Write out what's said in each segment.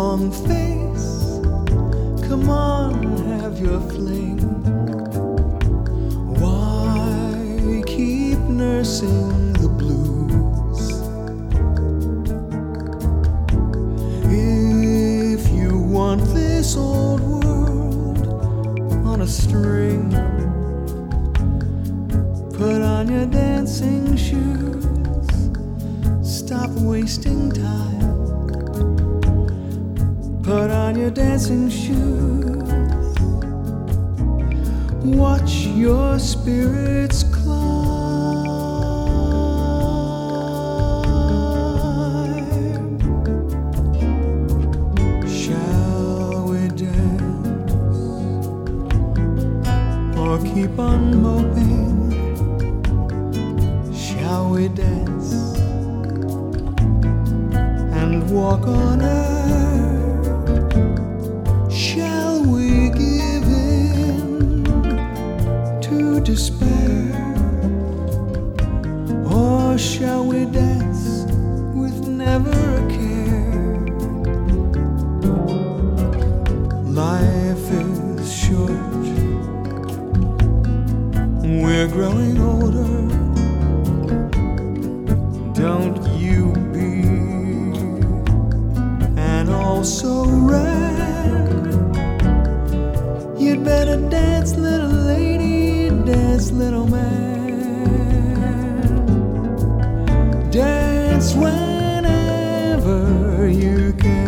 long face. Come on, have your fling. Why keep nursing the blues? If you want this old world on a string, put on your dancing shoes. Stop wasting time. Put on your dancing shoes. Watch your spirits climb. Shall we dance or keep on moping? Shall we dance and walk on earth? Shall we give in to despair? Or shall we dance with never a care? Life is short, we're growing older. Don't you be and also red. You'd better dance, little lady, dance, little man. Dance whenever you can.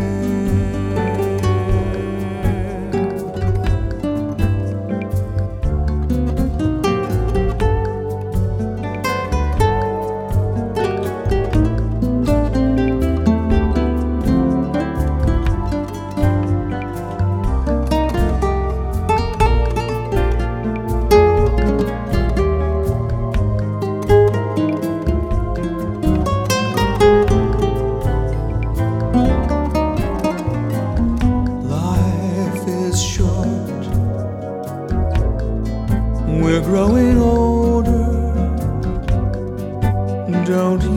We're growing older. Don't